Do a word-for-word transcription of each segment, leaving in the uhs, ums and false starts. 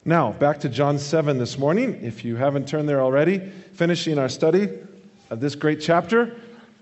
Now, back to John seven this morning. If you haven't turned there already, finishing our study of this great chapter.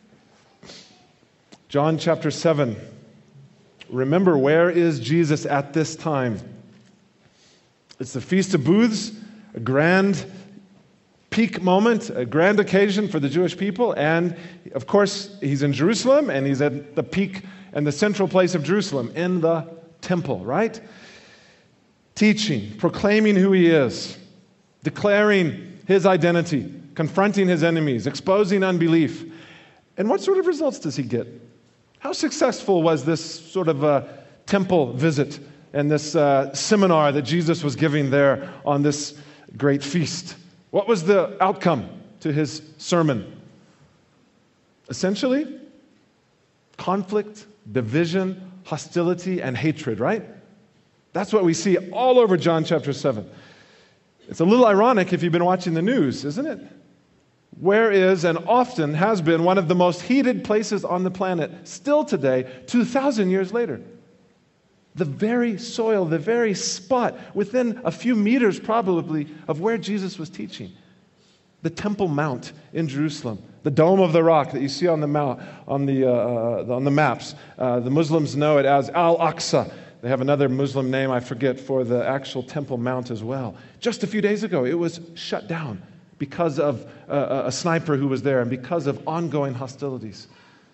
John chapter seven. Remember, where is Jesus at this time? It's the Feast of Booths, a grand peak moment, a grand occasion for the Jewish people. And, of course, he's in Jerusalem, and he's at the peak and the central place of Jerusalem, in the temple, right? Teaching, proclaiming who he is, declaring his identity, confronting his enemies, exposing unbelief. And what sort of results does he get? How successful was this sort of a temple visit and this uh, seminar that Jesus was giving there on this great feast? What was the outcome to his sermon? Essentially, conflict, division, hostility, and hatred, right? That's what we see all over John chapter seven. It's a little ironic if you've been watching the news, isn't it? Where is and often has been one of the most heated places on the planet, still today, two thousand years later. The very soil, the very spot, within a few meters probably of where Jesus was teaching. The Temple Mount in Jerusalem, the Dome of the Rock that you see on the mount, on the uh, on the maps. Uh, the Muslims know it as Al-Aqsa. They have another Muslim name, I forget, for the actual Temple Mount as well. Just a few days ago, it was shut down because of uh, a sniper who was there and because of ongoing hostilities.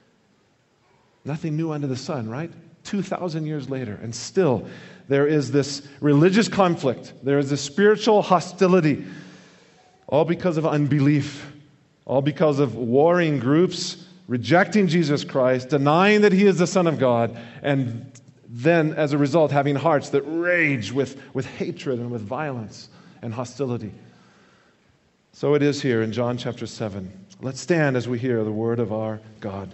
Nothing new under the sun, right? two thousand years later, and still there is this religious conflict. There is this spiritual hostility, all because of unbelief, all because of warring groups rejecting Jesus Christ, denying that he is the Son of God, and then, as a result, having hearts that rage with, with hatred and with violence and hostility. So it is here in John chapter seven. Let's stand as we hear the word of our God.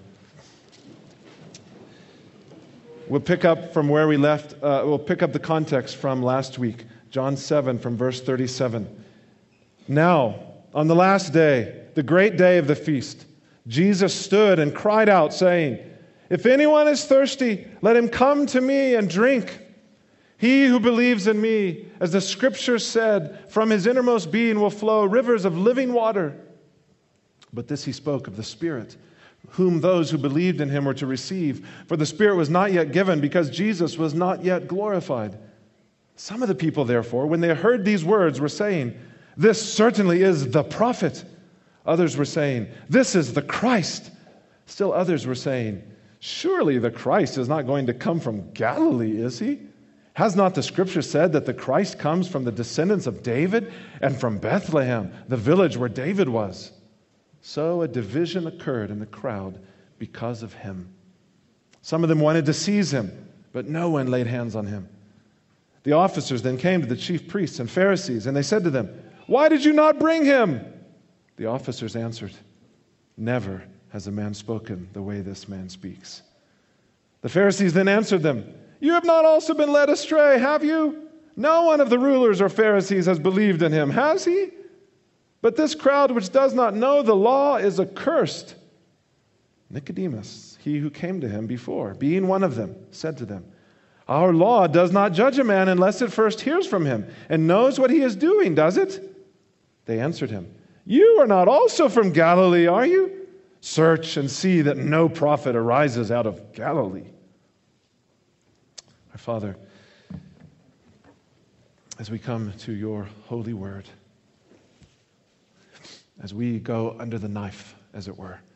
We'll pick up from where we left. Uh, we'll pick up the context from last week. John seven from verse thirty-seven. Now, on the last day, the great day of the feast, Jesus stood and cried out, saying, "If anyone is thirsty, let him come to me and drink. He who believes in me, as the Scripture said, from his innermost being will flow rivers of living water." But this he spoke of the Spirit, whom those who believed in him were to receive. For the Spirit was not yet given, because Jesus was not yet glorified. Some of the people, therefore, when they heard these words, were saying, "This certainly is the prophet." Others were saying, "This is the Christ." Still others were saying, "Surely the Christ is not going to come from Galilee, is he? Has not the Scripture said that the Christ comes from the descendants of David and from Bethlehem, the village where David was?" So a division occurred in the crowd because of him. Some of them wanted to seize him, but no one laid hands on him. The officers then came to the chief priests and Pharisees, and they said to them, "Why did you not bring him?" The officers answered, "Never has a man spoken the way this man speaks." The Pharisees then answered them, "You have not also been led astray, have you? No one of the rulers or Pharisees has believed in him, has he? But this crowd which does not know the law is accursed." Nicodemus, he who came to him before, being one of them, said to them, "Our law does not judge a man unless it first hears from him and knows what he is doing, does it?" They answered him, "You are not also from Galilee, are you? Search and see that no prophet arises out of Galilee." Our Father, as we come to your holy word, as we go under the knife, as it were,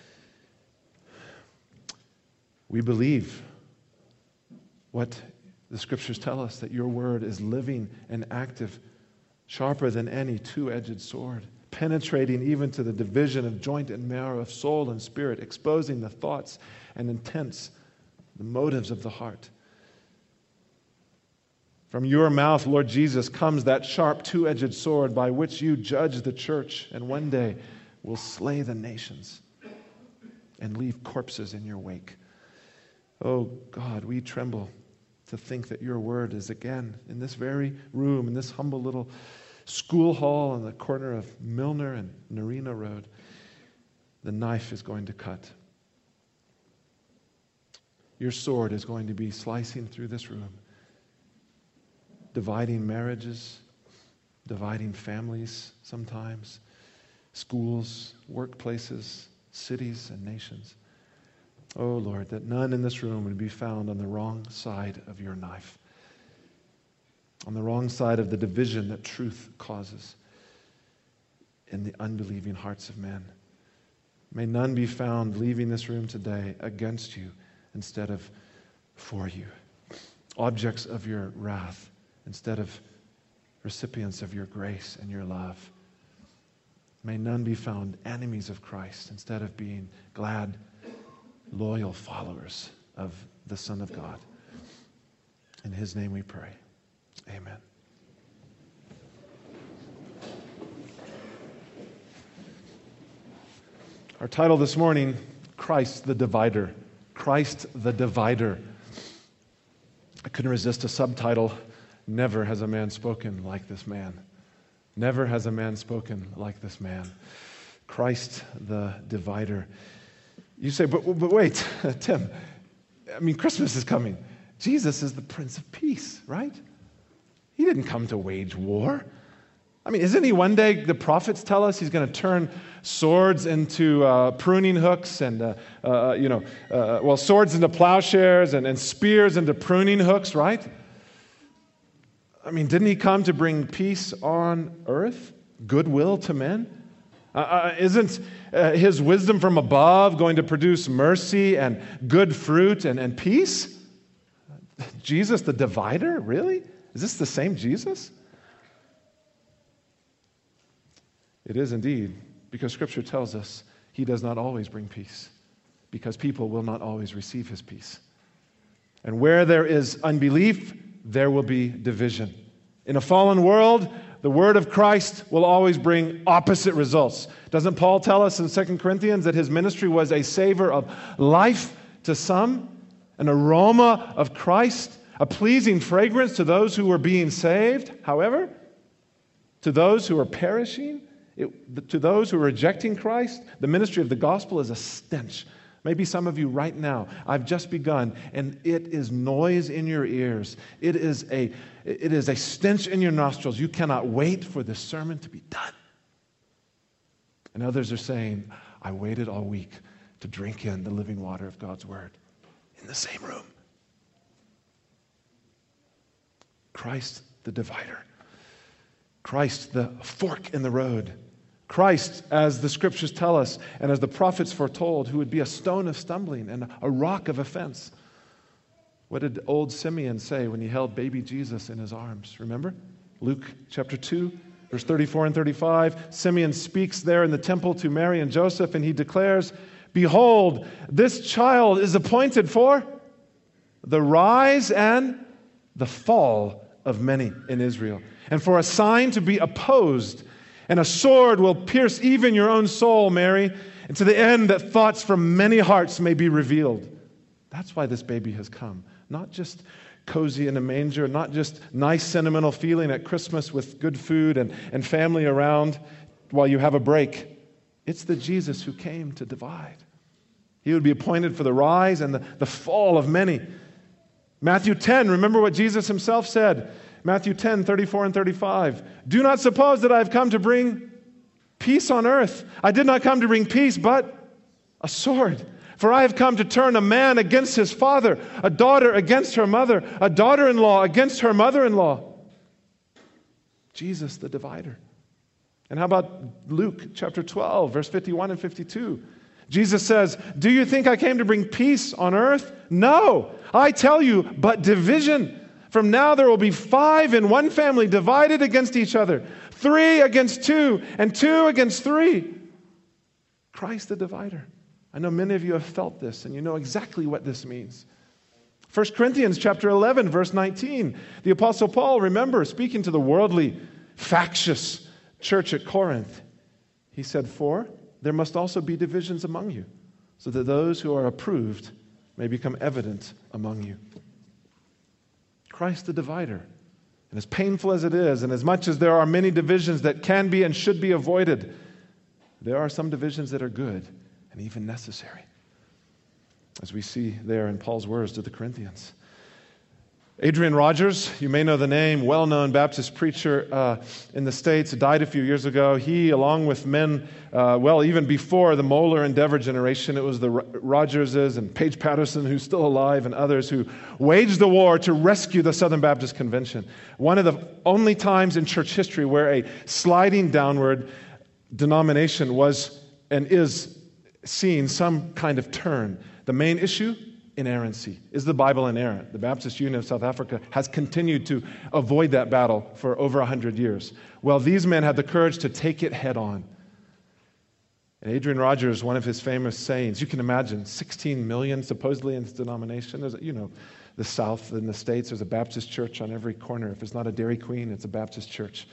we believe what the Scriptures tell us, that your word is living and active, sharper than any two-edged sword, penetrating even to the division of joint and marrow, of soul and spirit, exposing the thoughts and intents, the motives of the heart. From your mouth, Lord Jesus, comes that sharp two-edged sword by which you judge the church and one day will slay the nations and leave corpses in your wake. Oh God, we tremble to think that your word is again in this very room, in this humble little school hall on the corner of Milner and Narina Road. The knife is going to cut. Your sword is going to be slicing through this room, dividing marriages, dividing families sometimes, schools, workplaces, cities, and nations. Oh, Lord, that none in this room would be found on the wrong side of your knife, on the wrong side of the division that truth causes in the unbelieving hearts of men. May none be found leaving this room today against you instead of for you, objects of your wrath instead of recipients of your grace and your love. May none be found enemies of Christ instead of being glad, loyal followers of the Son of God. In His name we pray. Amen. Our title this morning, Christ the Divider. Christ the Divider. I couldn't resist a subtitle, Never Has a Man Spoken Like This Man. Never has a man spoken like this man. Christ the Divider. You say, but, but wait, Tim, I mean, Christmas is coming. Jesus is the Prince of Peace, right? He didn't come to wage war. I mean, isn't he one day, the prophets tell us, he's going to turn swords into uh, pruning hooks and, uh, uh, you know, uh, well, swords into plowshares and, and spears into pruning hooks, right? I mean, didn't he come to bring peace on earth, goodwill to men? Uh, uh, isn't uh, his wisdom from above going to produce mercy and good fruit and, and peace? Jesus the divider? Really? Is this the same Jesus? It is indeed, because Scripture tells us he does not always bring peace, because people will not always receive his peace. And where there is unbelief, there will be division. In a fallen world, the word of Christ will always bring opposite results. Doesn't Paul tell us in Second Corinthians that his ministry was a savor of life to some, an aroma of Christ, a pleasing fragrance to those who were being saved? However, to those who are perishing, It, to those who are rejecting Christ, the ministry of the gospel is a stench. Maybe some of you right now, I've just begun, and it is noise in your ears. It is a, it is a stench in your nostrils. You cannot wait for this sermon to be done. And others are saying, I waited all week to drink in the living water of God's word in the same room. Christ the divider. Christ, the fork in the road. Christ, as the Scriptures tell us, and as the prophets foretold, who would be a stone of stumbling and a rock of offense. What did old Simeon say when he held baby Jesus in his arms? Remember? Luke chapter two, verse thirty-four and thirty-five. Simeon speaks there in the temple to Mary and Joseph, and he declares, behold, this child is appointed for the rise and the fall of many in Israel, and for a sign to be opposed, and a sword will pierce even your own soul, Mary, and to the end that thoughts from many hearts may be revealed. That's why this baby has come. Not just cozy in a manger, not just nice sentimental feeling at Christmas with good food and, and family around while you have a break. It's the Jesus who came to divide. He would be appointed for the rise and the, the fall of many. Matthew ten, remember what Jesus himself said. Matthew ten, thirty-four and thirty-five. Do not suppose that I have come to bring peace on earth. I did not come to bring peace, but a sword. For I have come to turn a man against his father, a daughter against her mother, a daughter-in-law against her mother-in-law. Jesus the divider. And how about Luke chapter twelve, verse fifty-one and fifty-two? Jesus says, do you think I came to bring peace on earth? No, I tell you, but division. From now there will be five in one family divided against each other, three against two, and two against three. Christ the divider. I know many of you have felt this, and you know exactly what this means. First Corinthians chapter eleven, verse nineteen. The Apostle Paul, remember, speaking to the worldly, factious church at Corinth, he said, for there must also be divisions among you, so that those who are approved may become evident among you. Christ the divider. And as painful as it is, and as much as there are many divisions that can be and should be avoided, there are some divisions that are good and even necessary, as we see there in Paul's words to the Corinthians. Adrian Rogers, you may know the name, well-known Baptist preacher uh, in the States, died a few years ago. He, along with men, uh, well, even before the Moeller and Dever generation, it was the Rogerses and Paige Patterson, who's still alive, and others who waged the war to rescue the Southern Baptist Convention. One of the only times in church history where a sliding downward denomination was and is seeing some kind of turn. The main issue? Inerrancy. Is the Bible inerrant? The Baptist Union of South Africa has continued to avoid that battle for over one hundred years. Well, these men had the courage to take it head on. And Adrian Rogers, one of his famous sayings, you can imagine, sixteen million supposedly in this denomination. There's, you know, the South in the States, there's a Baptist church on every corner. If it's not a Dairy Queen, it's a Baptist church.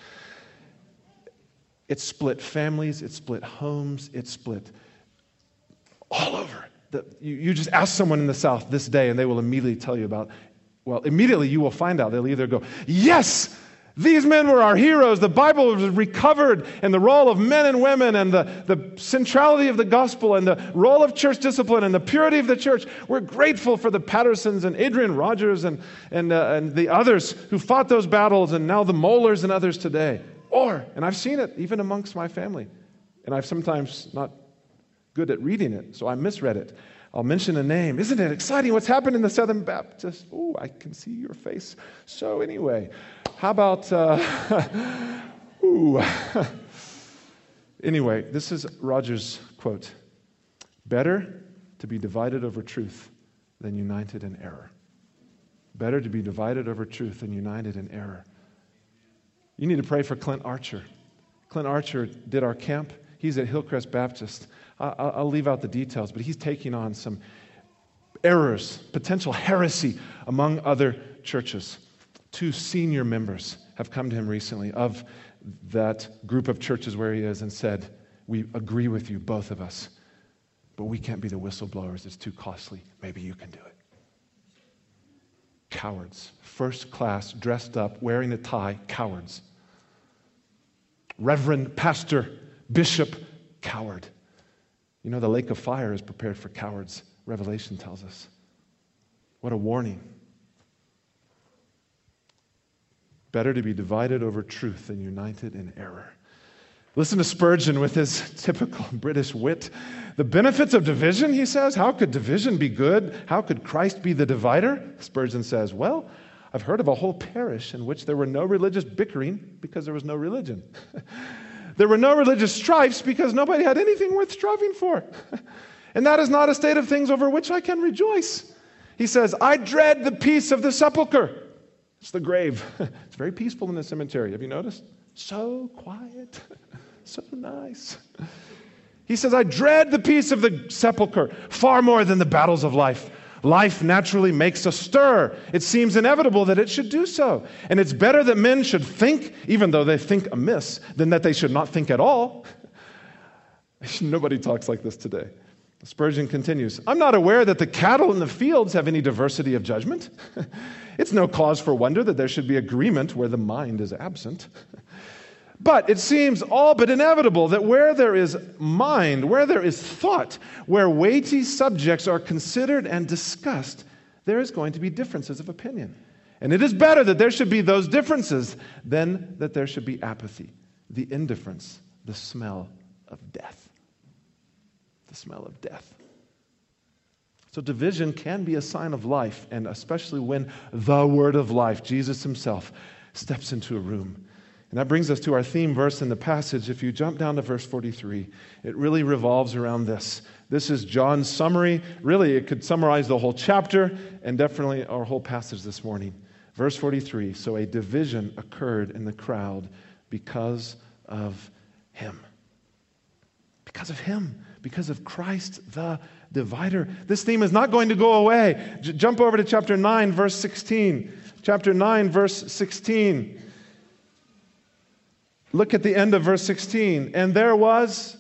It split families, it split homes, it split all over. The, you, you just ask someone in the South this day and they will immediately tell you about, well, immediately you will find out. They'll either go, yes, these men were our heroes. The Bible was recovered, and the role of men and women and the, the centrality of the gospel and the role of church discipline and the purity of the church. We're grateful for the Pattersons and Adrian Rogers and, and, uh, and the others who fought those battles, and now the Moellers and others today. Or, and I've seen it even amongst my family, and I've sometimes not good at reading it, so I misread it. I'll mention a name. Isn't it exciting what's happened in the Southern Baptist? Oh, I can see your face. So anyway, how about, uh, ooh. Anyway, this is Rogers' quote. Better to be divided over truth than united in error. Better to be divided over truth than united in error. You need to pray for Clint Archer. Clint Archer did our camp. He's at Hillcrest Baptist. I'll leave out the details, but he's taking on some errors, potential heresy among other churches. Two senior members have come to him recently of that group of churches where he is and said, we agree with you, both of us, but we can't be the whistleblowers. It's too costly. Maybe you can do it. Cowards. First class, dressed up, wearing a tie, cowards. Reverend, pastor, bishop, coward. You know, the lake of fire is prepared for cowards, Revelation tells us. What a warning. Better to be divided over truth than united in error. Listen to Spurgeon with his typical British wit. The benefits of division, he says. How could division be good? How could Christ be the divider? Spurgeon says, well, I've heard of a whole parish in which there were no religious bickering because there was no religion. There were no religious strifes because nobody had anything worth striving for. And that is not a state of things over which I can rejoice. He says, I dread the peace of the sepulcher. It's the grave. It's very peaceful in the cemetery. Have you noticed? So quiet. So nice. He says, I dread the peace of the sepulcher far more than the battles of life. Life naturally makes a stir. It seems inevitable that it should do so. And it's better that men should think, even though they think amiss, than that they should not think at all. Nobody talks like this today. Spurgeon continues, I'm not aware that the cattle in the fields have any diversity of judgment. It's no cause for wonder that there should be agreement where the mind is absent. But it seems all but inevitable that where there is mind, where there is thought, where weighty subjects are considered and discussed, there is going to be differences of opinion. And it is better that there should be those differences than that there should be apathy, the indifference, the smell of death. The smell of death. So division can be a sign of life, and especially when the word of life, Jesus himself, steps into a room. And that brings us to our theme verse in the passage. If you jump down to verse forty-three, it really revolves around this. This is John's summary. Really, it could summarize the whole chapter and definitely our whole passage this morning. Verse forty-three, so a division occurred in the crowd because of him. Because of him. Because of Christ the divider. This theme is not going to go away. J- jump over to chapter nine, verse sixteen. Chapter nine, verse sixteen. Look at the end of verse sixteen. And there was,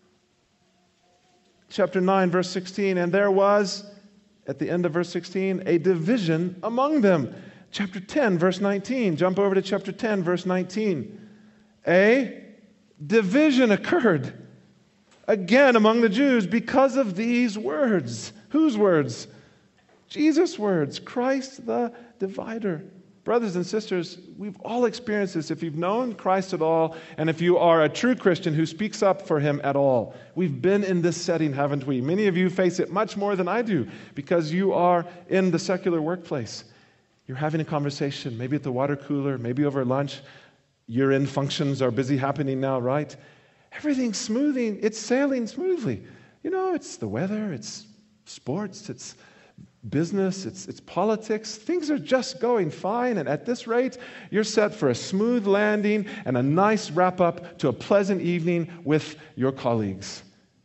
chapter nine, verse sixteen, and there was, at the end of verse sixteen, a division among them. Chapter ten, verse nineteen. Jump over to chapter ten, verse nineteen. A division occurred again among the Jews because of these words. Whose words? Jesus' words, Christ the divider. Brothers and sisters, we've all experienced this. If you've known Christ at all, and if you are a true Christian who speaks up for him at all, we've been in this setting, haven't we? Many of you face it much more than I do because you are in the secular workplace. You're having a conversation, maybe at the water cooler, maybe over lunch. Year-end functions are busy happening now, right? Everything's smoothing. It's sailing smoothly. You know, it's the weather, it's sports, it's business, it's, it's politics. Things are just going fine, and at this rate, you're set for a smooth landing and a nice wrap-up to a pleasant evening with your colleagues.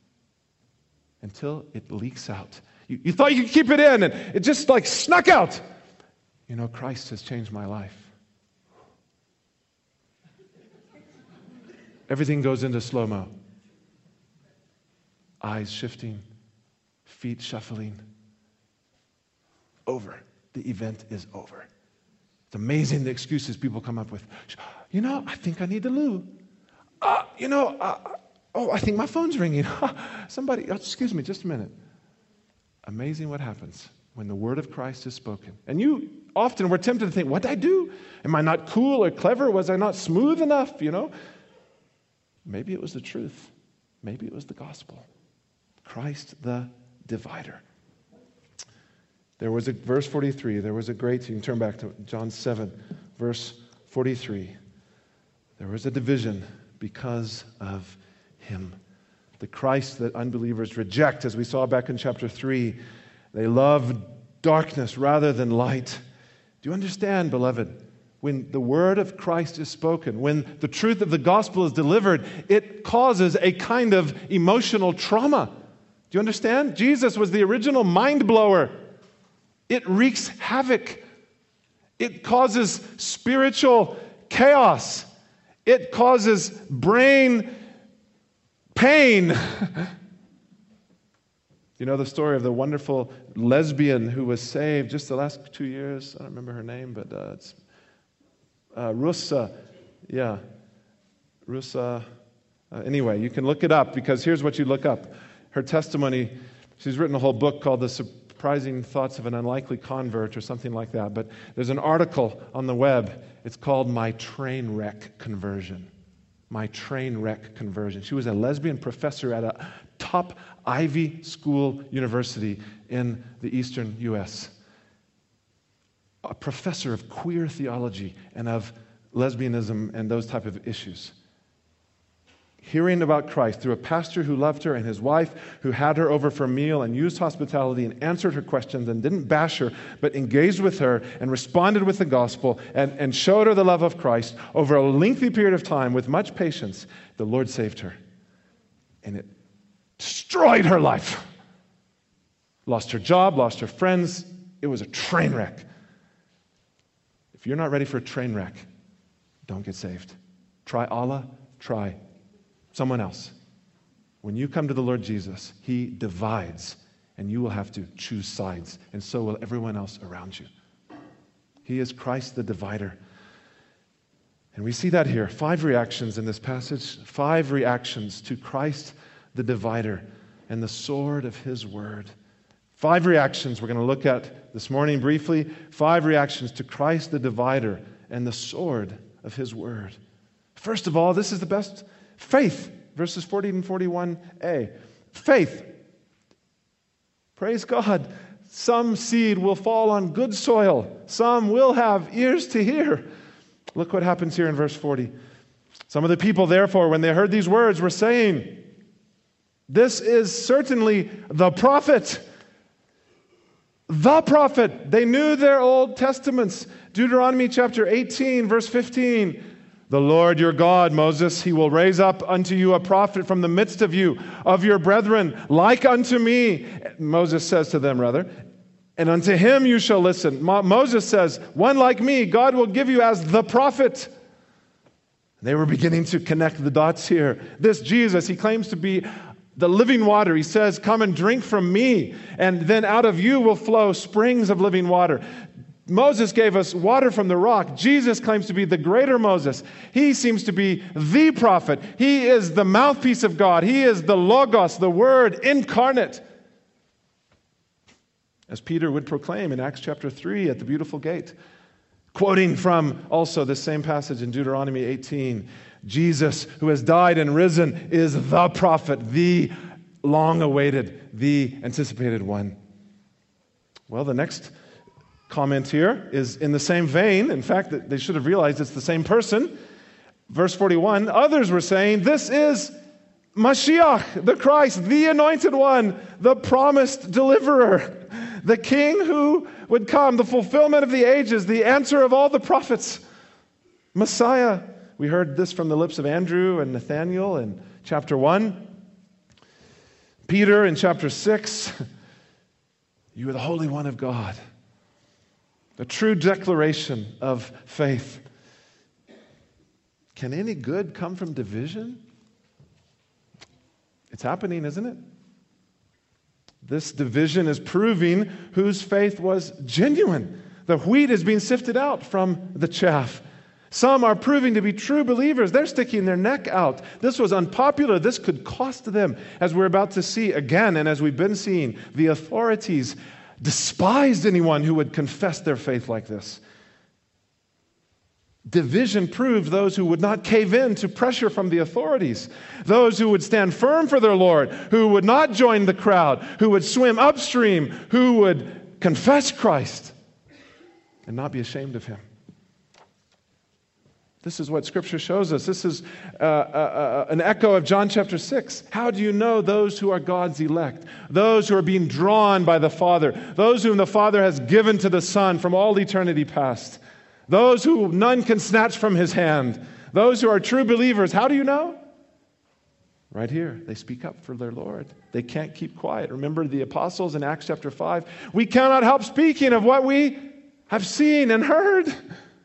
Until it leaks out. You, you thought you could keep it in, and it just like snuck out. You know, Christ has changed my life. Everything goes into slow-mo. Eyes shifting, feet shuffling. Over. The event is over. It's amazing the excuses people come up with. You know, I think I need the loo. Uh, you know, uh, oh, I think my phone's ringing. Somebody, oh, excuse me, just a minute. Amazing what happens when the word of Christ is spoken. And you often were tempted to think, what did I do? Am I not cool or clever? Was I not smooth enough, you know? Maybe it was the truth. Maybe it was the gospel. Christ the divider. There was a, verse forty-three, there was a great, you can turn back to John seven, verse forty-three. There was a division because of him. The Christ that unbelievers reject, as we saw back in chapter three. They love darkness rather than light. Do you understand, beloved? When the word of Christ is spoken, when the truth of the gospel is delivered, it causes a kind of emotional trauma. Do you understand? Jesus was the original mind blower. It wreaks havoc. It causes spiritual chaos. It causes brain pain. You know the story of the wonderful lesbian who was saved just the last two years? I don't remember her name, but uh, it's uh, Rusa. Yeah. Rusa. Uh, anyway, you can look it up because here's what you look up. Her testimony, she's written a whole book called The Surprising Thoughts of an Unlikely Convert or something like that. But there's an article on the web. It's called My Train Wreck Conversion. My Train Wreck Conversion. She was a lesbian professor at a top Ivy School university in the eastern U S A professor of queer theology and of lesbianism and those type of issues. Hearing about Christ through a pastor who loved her and his wife who had her over for a meal and used hospitality and answered her questions and didn't bash her, but engaged with her and responded with the gospel and, and showed her the love of Christ over a lengthy period of time with much patience, the Lord saved her. And it destroyed her life. Lost her job, lost her friends. It was a train wreck. If you're not ready for a train wreck, don't get saved. Try Allah, try someone else. When you come to the Lord Jesus, He divides, and you will have to choose sides, and so will everyone else around you. He is Christ the divider. And we see that here. Five reactions in this passage. Five reactions to Christ the divider and the sword of His word. Five reactions we're going to look at this morning briefly. Five reactions to Christ the divider and the sword of His word. First of all, this is the best. Faith, verses forty and forty-one a. Faith. Praise God. Some seed will fall on good soil. Some will have ears to hear. Look what happens here in verse forty. Some of the people, therefore, when they heard these words, were saying, "This is certainly the prophet." The prophet. They knew their Old Testaments. Deuteronomy chapter eighteen, verse fifteen. The Lord your God, Moses, He will raise up unto you a prophet from the midst of you, of your brethren, like unto me. Moses says to them, rather, and unto him you shall listen. Mo- Moses says, one like me, God will give you as the prophet. They were beginning to connect the dots here. This Jesus, He claims to be the living water. He says, come and drink from me, and then out of you will flow springs of living water. Moses gave us water from the rock. Jesus claims to be the greater Moses. He seems to be the prophet. He is the mouthpiece of God. He is the Logos, the Word incarnate. As Peter would proclaim in Acts chapter three at the beautiful gate, quoting from also the same passage in Deuteronomy eighteen, Jesus, who has died and risen, is the prophet, the long-awaited, the anticipated one. Well, the next comment here is in the same vein. In fact, they should have realized it's the same person. Verse forty-one, others were saying, this is Mashiach, the Christ, the anointed one, the promised deliverer, the king who would come, the fulfillment of the ages, the answer of all the prophets, Messiah. We heard this from the lips of Andrew and Nathanael in chapter one. Peter in chapter six, you are the Holy One of God. A true declaration of faith. Can any good come from division? It's happening, isn't it? This division is proving whose faith was genuine. The wheat is being sifted out from the chaff. Some are proving to be true believers. They're sticking their neck out. This was unpopular. This could cost them. As we're about to see again, and as we've been seeing, the authorities despised anyone who would confess their faith like this. Division proved those who would not cave in to pressure from the authorities, those who would stand firm for their Lord, who would not join the crowd, who would swim upstream, who would confess Christ and not be ashamed of him. This is what Scripture shows us. This is uh, uh, uh, an echo of John chapter six. How do you know those who are God's elect? Those who are being drawn by the Father. Those whom the Father has given to the Son from all eternity past. Those who none can snatch from his hand. Those who are true believers. How do you know? Right here. They speak up for their Lord. They can't keep quiet. Remember the apostles in Acts chapter five? We cannot help speaking of what we have seen and heard.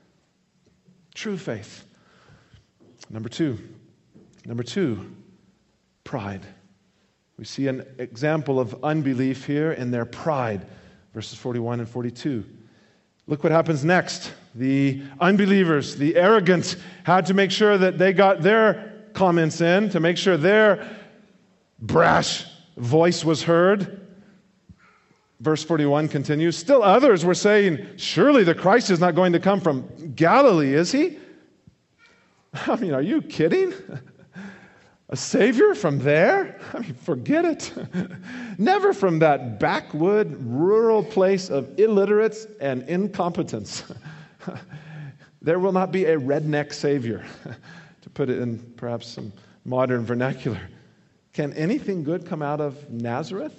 True faith. Number two. Number two, pride. We see an example of unbelief here in their pride. Verses forty-one and forty-two. Look what happens next. The unbelievers, the arrogant, had to make sure that they got their comments in, to make sure their brash voice was heard. Verse forty-one continues, still others were saying, surely the Christ is not going to come from Galilee, is he? I mean, are you kidding? A Savior from there? I mean, forget it. Never from that backwood, rural place of illiterates and incompetence. There will not be a redneck Savior, to put it in perhaps some modern vernacular. Can anything good come out of Nazareth?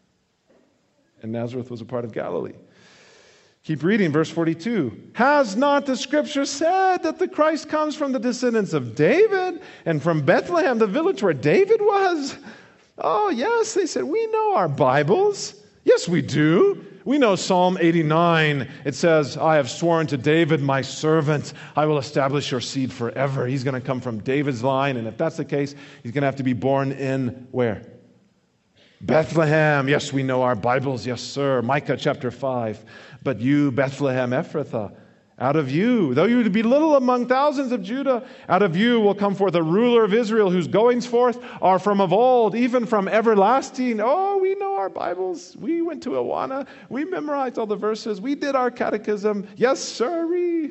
And Nazareth was a part of Galilee. Keep reading, verse forty-two. Has not the Scripture said that the Christ comes from the descendants of David and from Bethlehem, the village where David was? Oh, yes, they said, we know our Bibles. Yes, we do. We know Psalm eighty-nine. It says, I have sworn to David, my servant, I will establish your seed forever. He's going to come from David's line, and if that's the case, he's going to have to be born in where? Bethlehem. Yes, we know our Bibles. Yes, sir. Micah chapter five. But you, Bethlehem Ephrathah, out of you, though you be little among thousands of Judah, out of you will come forth a ruler of Israel whose goings forth are from of old, even from everlasting. Oh, we know our Bibles. We went to Awana. We memorized all the verses. We did our catechism. Yes, sir.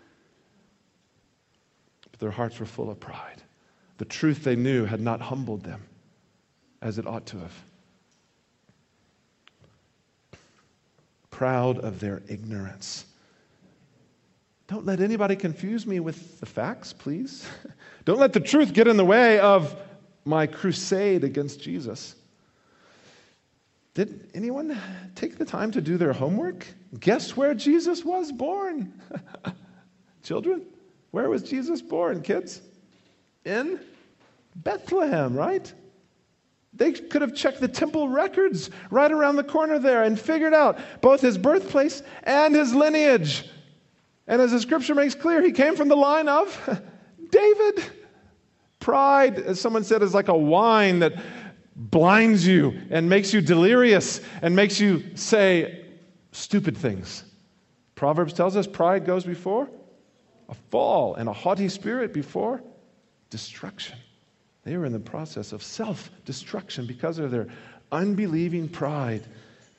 But their hearts were full of pride. The truth they knew had not humbled them as it ought to have. Proud of their ignorance. Don't let anybody confuse me with the facts, please. Don't let the truth get in the way of my crusade against Jesus. Did anyone take the time to do their homework? Guess where Jesus was born? Children, where was Jesus born, kids? In Bethlehem, right? They could have checked the temple records right around the corner there and figured out both his birthplace and his lineage. And as the Scripture makes clear, he came from the line of David. Pride, as someone said, is like a wine that blinds you and makes you delirious and makes you say stupid things. Proverbs tells us pride goes before a fall and a haughty spirit before destruction. They were in the process of self-destruction because of their unbelieving pride.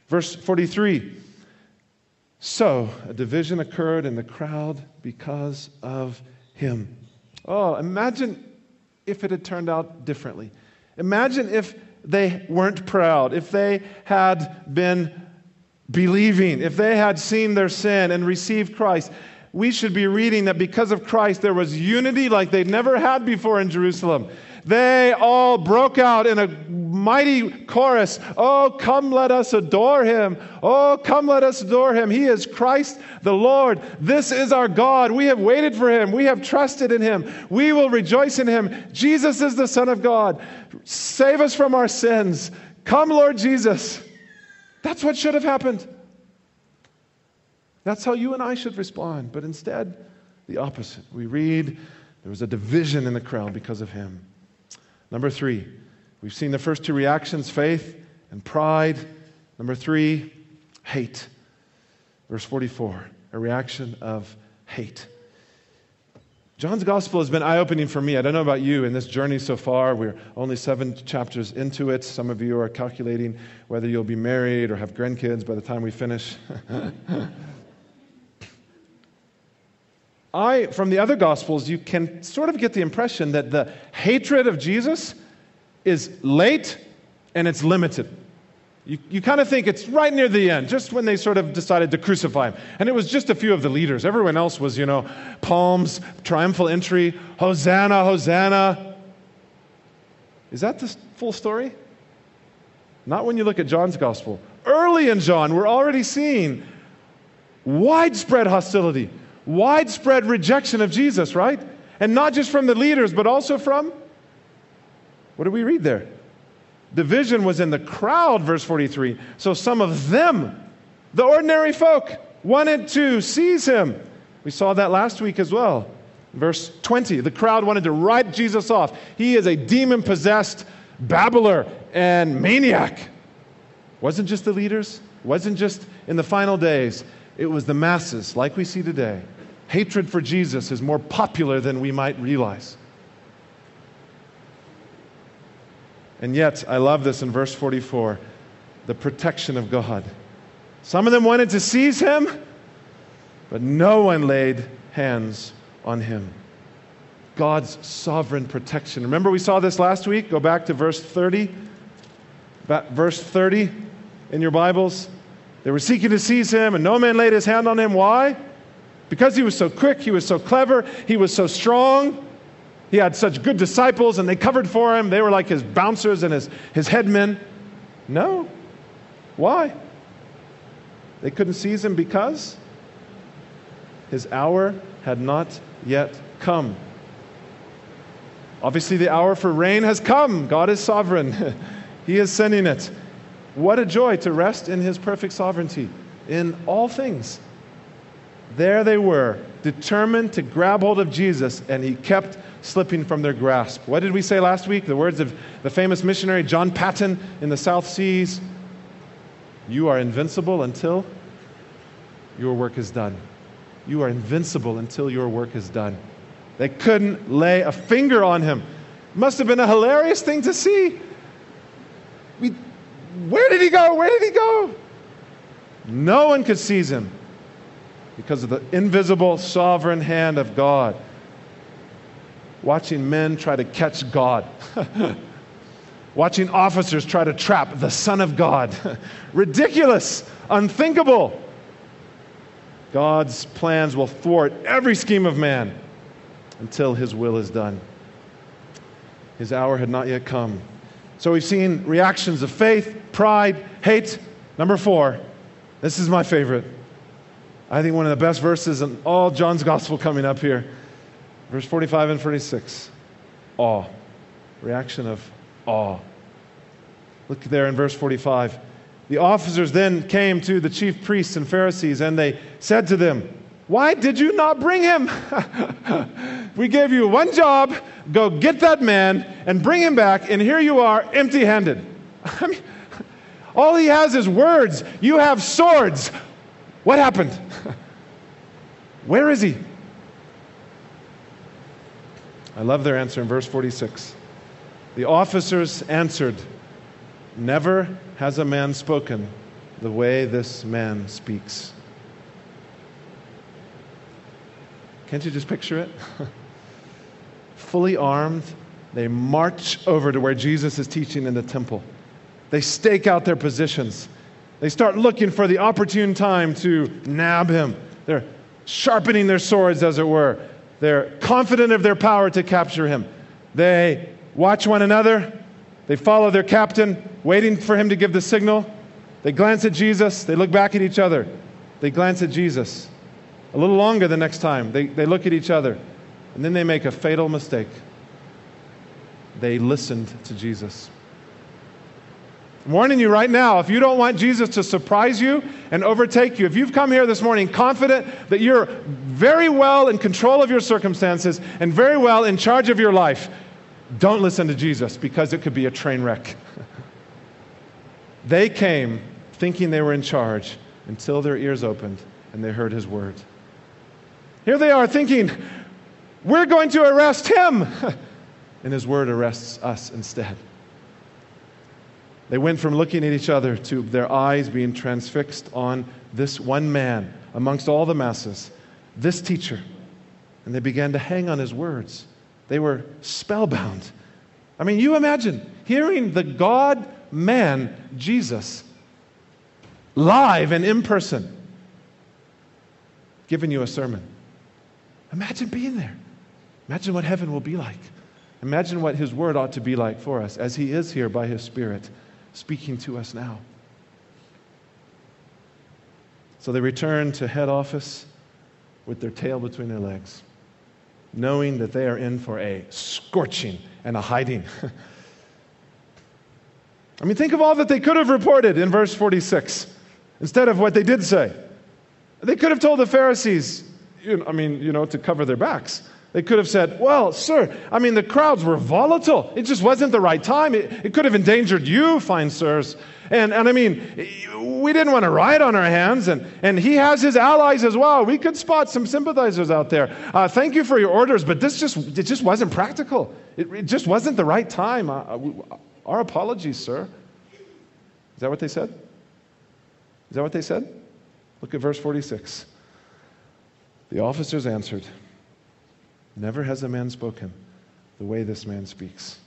Verse forty-three, so a division occurred in the crowd because of him. Oh, imagine if it had turned out differently. Imagine if they weren't proud, if they had been believing, if they had seen their sin and received Christ. We should be reading that because of Christ, there was unity like they'd never had before in Jerusalem. They all broke out in a mighty chorus. Oh, come let us adore him. Oh, come let us adore him. He is Christ the Lord. This is our God. We have waited for him. We have trusted in him. We will rejoice in him. Jesus is the Son of God. Save us from our sins. Come, Lord Jesus. That's what should have happened. That's how you and I should respond. But instead, the opposite. We read there was a division in the crowd because of him. Number three, we've seen the first two reactions, faith and pride. Number three, hate. Verse forty-four, a reaction of hate. John's gospel has been eye-opening for me. I don't know about you in this journey so far. We're only seven chapters into it. Some of you are calculating whether you'll be married or have grandkids by the time we finish. I, from the other Gospels, you can sort of get the impression that the hatred of Jesus is late and it's limited. You, you kind of think it's right near the end, just when they sort of decided to crucify him. And it was just a few of the leaders. Everyone else was, you know, palms, triumphal entry, Hosanna, Hosanna. Is that the full story? Not when you look at John's Gospel. Early in John, we're already seeing widespread hostility. Widespread rejection of Jesus, right? And not just from the leaders, but also from, what do we read there? Division was in the crowd, verse forty-three. So some of them, the ordinary folk, wanted to seize him. We saw that last week as well. Verse twenty, the crowd wanted to write Jesus off. He is a demon-possessed babbler and maniac. Wasn't just the leaders, wasn't just in the final days. It was the masses, like we see today. Hatred for Jesus is more popular than we might realize. And yet, I love this in verse forty-four, the protection of God. Some of them wanted to seize him, but no one laid hands on him. God's sovereign protection. Remember we saw this last week? Go back to verse thirty. Verse thirty in your Bibles. They were seeking to seize him, and no man laid his hand on him. Why? Because he was so quick, he was so clever, he was so strong. He had such good disciples, and they covered for him. They were like his bouncers and his, his headmen. No. Why? They couldn't seize him because his hour had not yet come. Obviously, the hour for rain has come. God is sovereign. He is sending it. What a joy to rest in his perfect sovereignty in all things. There they were, determined to grab hold of Jesus, and he kept slipping from their grasp. What did we say last week? The words of the famous missionary John Paton in the South Seas. You are invincible until your work is done. You are invincible until your work is done. They couldn't lay a finger on him. Must have been a hilarious thing to see. We, where did he go? Where did he go? No one could seize him because of the invisible, sovereign hand of God. Watching men try to catch God. Watching officers try to trap the Son of God. Ridiculous, unthinkable. God's plans will thwart every scheme of man until his will is done. His hour had not yet come. So we've seen reactions of faith, pride, hate. Number four, this is my favorite. I think one of the best verses in all John's gospel coming up here. Verse forty-five and forty-six. Awe. Reaction of awe. Look there in verse forty-five. The officers then came to the chief priests and Pharisees, and they said to them, "Why did you not bring him? We gave you one job. Go get that man and bring him back, and here you are, empty-handed." I mean, all he has is words. You have swords. What happened? Where is he? I love their answer in verse forty-six. The officers answered, "Never has a man spoken the way this man speaks. Can't you just picture it? Fully armed, they march over to where Jesus is teaching in the temple. They stake out their positions. They start looking for the opportune time to nab him. They're sharpening their swords, as it were. They're confident of their power to capture him. They watch one another. They follow their captain, waiting for him to give the signal. They glance at Jesus. They look back at each other. They glance at Jesus. A little longer the next time. They, they look at each other. And then they make a fatal mistake. They listened to Jesus. I'm warning you right now, if you don't want Jesus to surprise you and overtake you, if you've come here this morning confident that you're very well in control of your circumstances and very well in charge of your life, don't listen to Jesus, because it could be a train wreck. They came thinking they were in charge until their ears opened and they heard his word. Here they are thinking, we're going to arrest him. And his word arrests us instead. They went from looking at each other to their eyes being transfixed on this one man amongst all the masses, this teacher. And they began to hang on his words. They were spellbound. I mean, you imagine hearing the God-man, Jesus, live and in person, giving you a sermon. Imagine being there. Imagine what heaven will be like. Imagine what his word ought to be like for us as he is here by his Spirit, speaking to us now. So they return to head office with their tail between their legs, knowing that they are in for a scorching and a hiding. I mean, think of all that they could have reported in verse forty-six instead of what they did say. They could have told the Pharisees, you know, I mean, you know, to cover their backs. They could have said, well, sir, I mean, the crowds were volatile. It just wasn't the right time. It, it could have endangered you, fine sirs. And, and I mean, we didn't want a riot on our hands. And, and he has his allies as well. We could spot some sympathizers out there. Uh, thank you for your orders, but this just, it just wasn't practical. It, it just wasn't the right time. Uh, we, our apologies, sir. Is that what they said? Is that what they said? Look at verse forty-six. The officers answered, never has a man spoken the way this man speaks.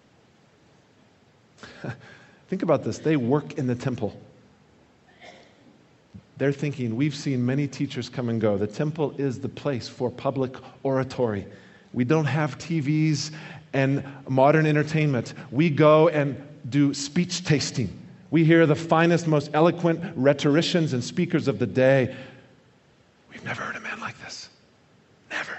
Think about this. They work in the temple. They're thinking, we've seen many teachers come and go. The temple is the place for public oratory. We don't have T Vs and modern entertainment. We go and do speech tasting. We hear the finest, most eloquent rhetoricians and speakers of the day. We've never heard a man like this. Never.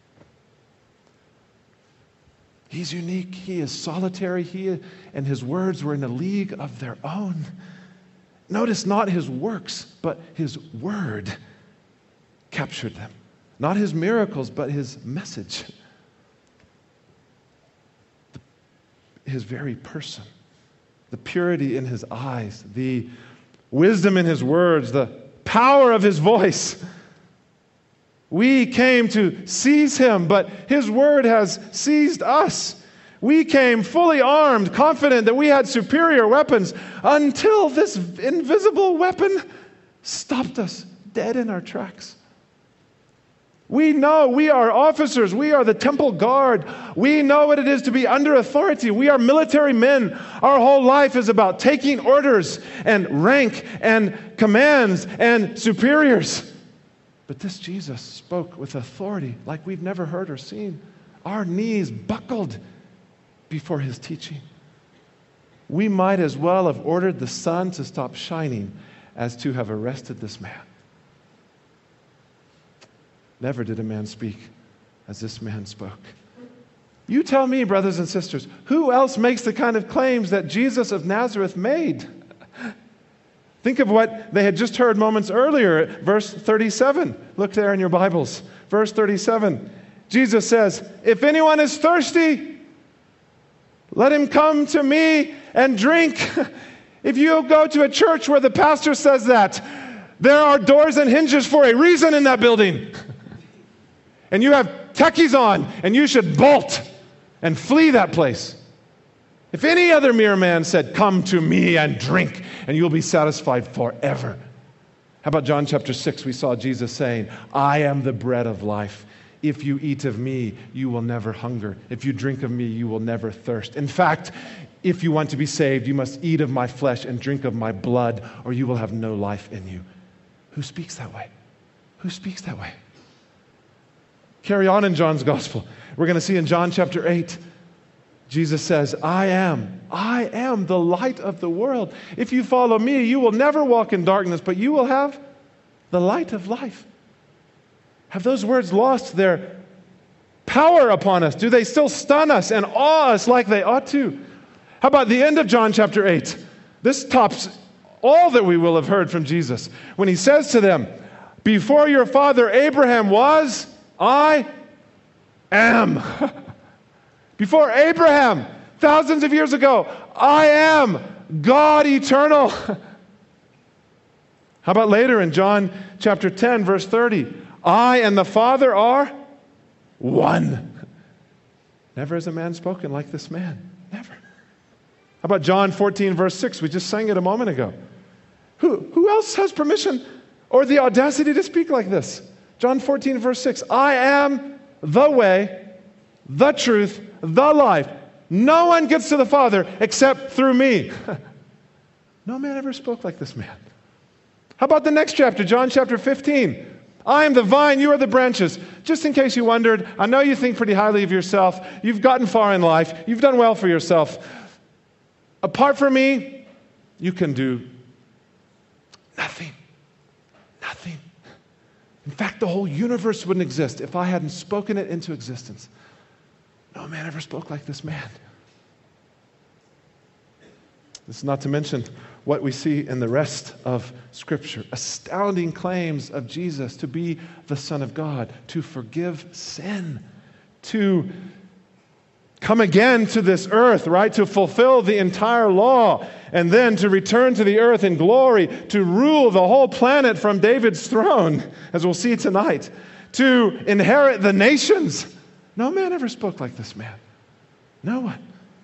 He's unique. He is solitary. He is, and his words were in a league of their own. Notice not his works, but his word captured them. Not his miracles, but his message. His very person. The purity in his eyes. The wisdom in his words. The power of his voice. We came to seize him, but his word has seized us. We came fully armed, confident that we had superior weapons, until this invisible weapon stopped us dead in our tracks. We know we are officers. We are the temple guard. We know what it is to be under authority. We are military men. Our whole life is about taking orders and rank and commands and superiors. But this Jesus spoke with authority like we've never heard or seen. Our knees buckled before his teaching. We might as well have ordered the sun to stop shining as to have arrested this man. Never did a man speak as this man spoke. You tell me, brothers and sisters, who else makes the kind of claims that Jesus of Nazareth made? Think of what they had just heard moments earlier, verse thirty-seven. Look there in your Bibles. Verse thirty-seven. Jesus says, if anyone is thirsty, let him come to me and drink. If you go to a church where the pastor says that, there are doors and hinges for a reason in that building. And you have techies on, and you should bolt and flee that place. If any other mere man said, "Come to me and drink, and you'll be satisfied forever." How about John chapter six? We saw Jesus saying, "I am the bread of life. If you eat of me, you will never hunger. If you drink of me, you will never thirst. In fact, if you want to be saved, you must eat of my flesh and drink of my blood, or you will have no life in you." Who speaks that way? Who speaks that way? Carry on in John's gospel. We're going to see in John chapter eight, Jesus says, I am, I am the light of the world. If you follow me, you will never walk in darkness, but you will have the light of life. Have those words lost their power upon us? Do they still stun us and awe us like they ought to? How about the end of John chapter eight? This tops all that we will have heard from Jesus. When he says to them, "Before your father Abraham was, I am." Before Abraham, thousands of years ago, I am God eternal. How about later in John chapter ten, verse thirty? I and the Father are one. Never has a man spoken like this man. Never. How about John fourteen, verse six? We just sang it a moment ago. Who, who else has permission or the audacity to speak like this? John fourteen, verse six. I am the way, the truth, the life. No one gets to the Father except through me. No man ever spoke like this man. How about the next chapter, John chapter fifteen? I am the vine, you are the branches. Just in case you wondered, I know you think pretty highly of yourself. You've gotten far in life. You've done well for yourself. Apart from me, you can do nothing. Nothing. In fact, the whole universe wouldn't exist if I hadn't spoken it into existence. No man ever spoke like this man. This is not to mention what we see in the rest of Scripture. Astounding claims of Jesus to be the Son of God, to forgive sin, to come again to this earth, right? To fulfill the entire law, and then to return to the earth in glory, to rule the whole planet from David's throne, as we'll see tonight, to inherit the nations. No man ever spoke like this man. No one.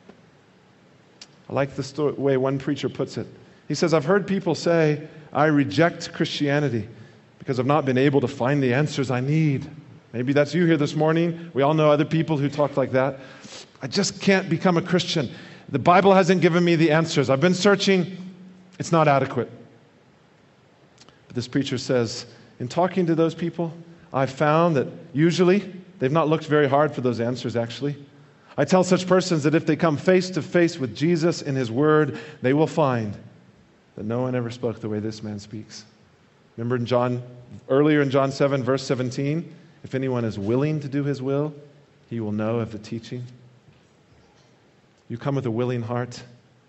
I like the story, way one preacher puts it. He says, I've heard people say, I reject Christianity because I've not been able to find the answers I need. Maybe that's you here this morning. We all know other people who talk like that. I just can't become a Christian. The Bible hasn't given me the answers. I've been searching. It's not adequate. But this preacher says, in talking to those people, I've found that usually they've not looked very hard for those answers, actually. I tell such persons that if they come face to face with Jesus in His Word, they will find that no one ever spoke the way this man speaks. Remember in John, earlier in John seven, verse seventeen, if anyone is willing to do His will, he will know of the teaching. You come with a willing heart,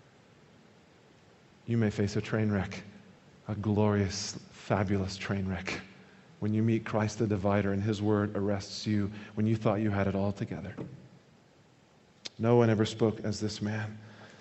you may face a train wreck, a glorious, fabulous train wreck, when you meet Christ the divider and His Word arrests you when you thought you had it all together. No one ever spoke as this man.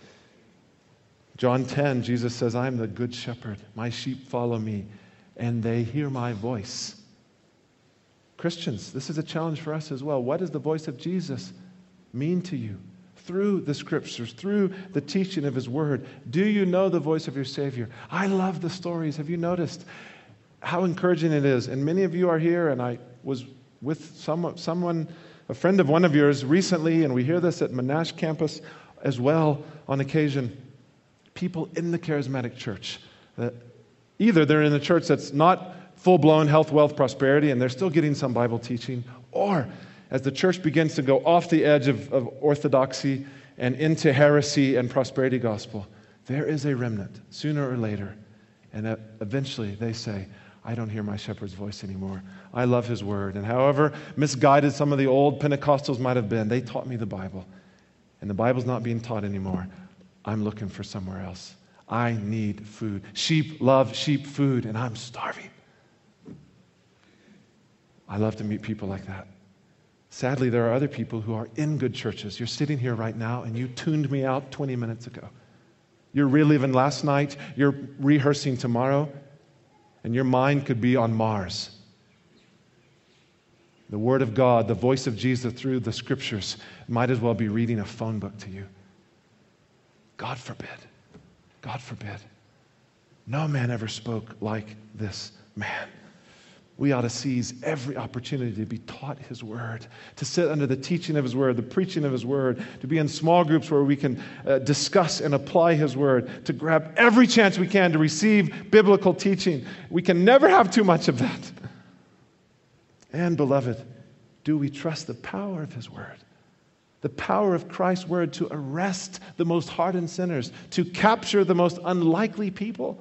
John ten, Jesus says, I am the good shepherd. My sheep follow me, and they hear my voice. Christians, this is a challenge for us as well. What does the voice of Jesus mean to you? Through the Scriptures, through the teaching of His Word, do you know the voice of your Savior? I love the stories. Have you noticed how encouraging it is? And many of you are here, and I was with some, someone, a friend of one of yours recently, and we hear this at Monash campus as well on occasion. People in the charismatic church, that either they're in a church that's not full-blown health, wealth, prosperity, and they're still getting some Bible teaching, or as the church begins to go off the edge of, of orthodoxy and into heresy and prosperity gospel, there is a remnant sooner or later, and eventually they say, I don't hear my shepherd's voice anymore. I love His Word. And however misguided some of the old Pentecostals might have been, they taught me the Bible. And the Bible's not being taught anymore. I'm looking for somewhere else. I need food. Sheep love sheep food, and I'm starving. I love to meet people like that. Sadly, there are other people who are in good churches. You're sitting here right now, and you tuned me out twenty minutes ago. You're reliving last night. You're rehearsing tomorrow. And your mind could be on Mars. The Word of God, the voice of Jesus through the Scriptures, might as well be reading a phone book to you. God forbid. God forbid. No man ever spoke like this man. We ought to seize every opportunity to be taught His Word, to sit under the teaching of His Word, the preaching of His Word, to be in small groups where we can uh, discuss and apply His Word, to grab every chance we can to receive biblical teaching. We can never have too much of that. And, beloved, do we trust the power of His Word? The power of Christ's Word to arrest the most hardened sinners, to capture the most unlikely people.